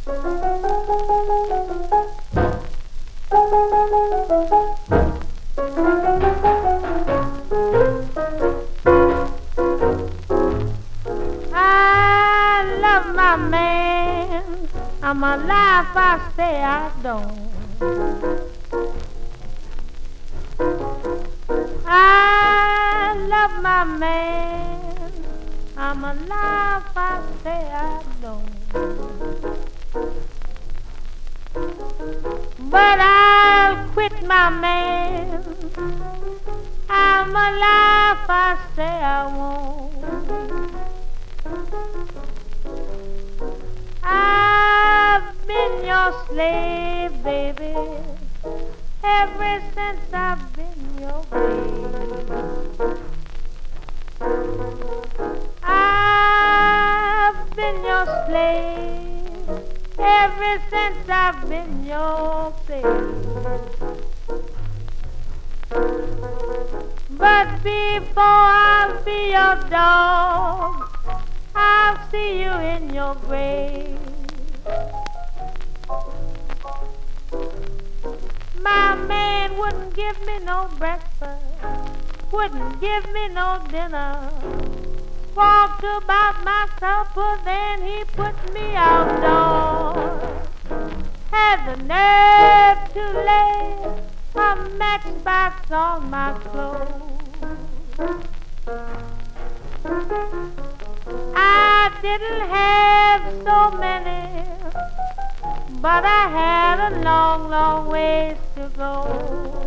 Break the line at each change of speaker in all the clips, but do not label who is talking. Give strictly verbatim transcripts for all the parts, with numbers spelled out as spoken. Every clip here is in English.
I love my man. I'm alive, I say I don't. I love my man. I'm alive, I say I don't. But I'll quit my man. I'm alive, I say I won't. I've been your slave, baby, ever since I've been your babe. I've been your slave ever since I've been your babe. But before I'll be your dog, I'll see you in your grave. My man wouldn't give me no breakfast, wouldn't give me no dinner. Walked about my supper, then he put me outdoors. Had the nerve to lay a matchbox on my clothes. I didn't have so many, but I had a long, long ways to go.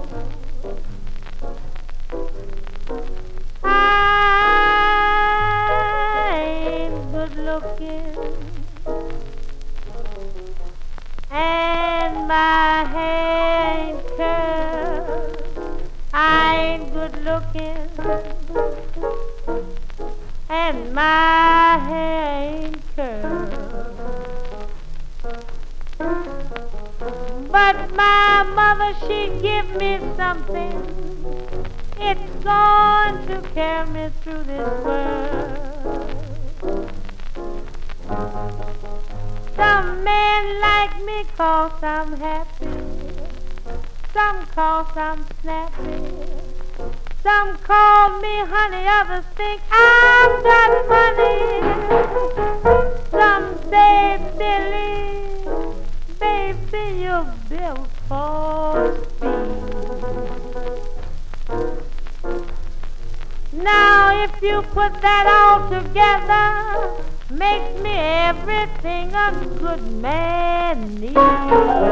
I ain't good looking, and my hair ain't curled. I ain't good looking, and my hair ain't curled. But my mother, she give me something. It's going to carry me through this world. Some men like me 'cause I'm happy, some 'cause I'm snappy. Some call me honey, others think I've got money. Some say, Billy, baby, you're built for speed. Now if you put that all together, makes me everything a good man needs.